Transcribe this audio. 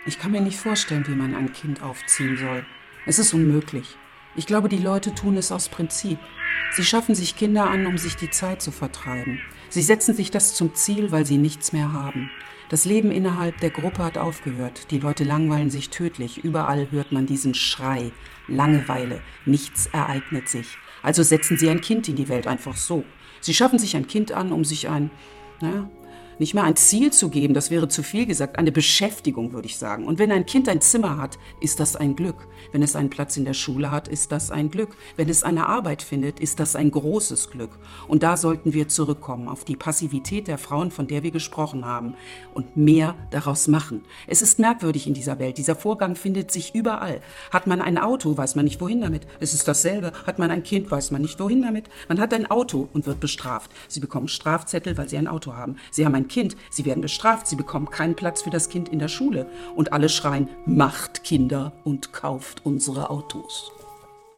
Ich kann mir nicht vorstellen, wie man ein Kind aufziehen soll. Es ist unmöglich. Ich glaube, die Leute tun es aus Prinzip. Sie schaffen sich Kinder an, um sich die Zeit zu vertreiben. Sie setzen sich das zum Ziel, weil sie nichts mehr haben. Das Leben innerhalb der Gruppe hat aufgehört. Die Leute langweilen sich tödlich. Überall hört man diesen Schrei. Langeweile. Nichts ereignet sich. Also setzen sie ein Kind in die Welt, einfach so. Sie schaffen sich ein Kind an, um sich nicht mehr ein Ziel zu geben, das wäre zu viel gesagt, eine Beschäftigung, würde ich sagen. Und wenn ein Kind ein Zimmer hat, ist das ein Glück. Wenn es einen Platz in der Schule hat, ist das ein Glück. Wenn es eine Arbeit findet, ist das ein großes Glück. Und da sollten wir zurückkommen, auf die Passivität der Frauen, von der wir gesprochen haben, und mehr daraus machen. Es ist merkwürdig in dieser Welt. Dieser Vorgang findet sich überall. Hat man ein Auto, weiß man nicht, wohin damit. Es ist dasselbe. Hat man ein Kind, weiß man nicht, wohin damit. Man hat ein Auto und wird bestraft. Sie bekommen Strafzettel, weil sie ein Auto haben. Sie haben ein Kind, sie werden bestraft, sie bekommen keinen Platz für das Kind in der Schule. Und alle schreien, macht Kinder und kauft unsere Autos.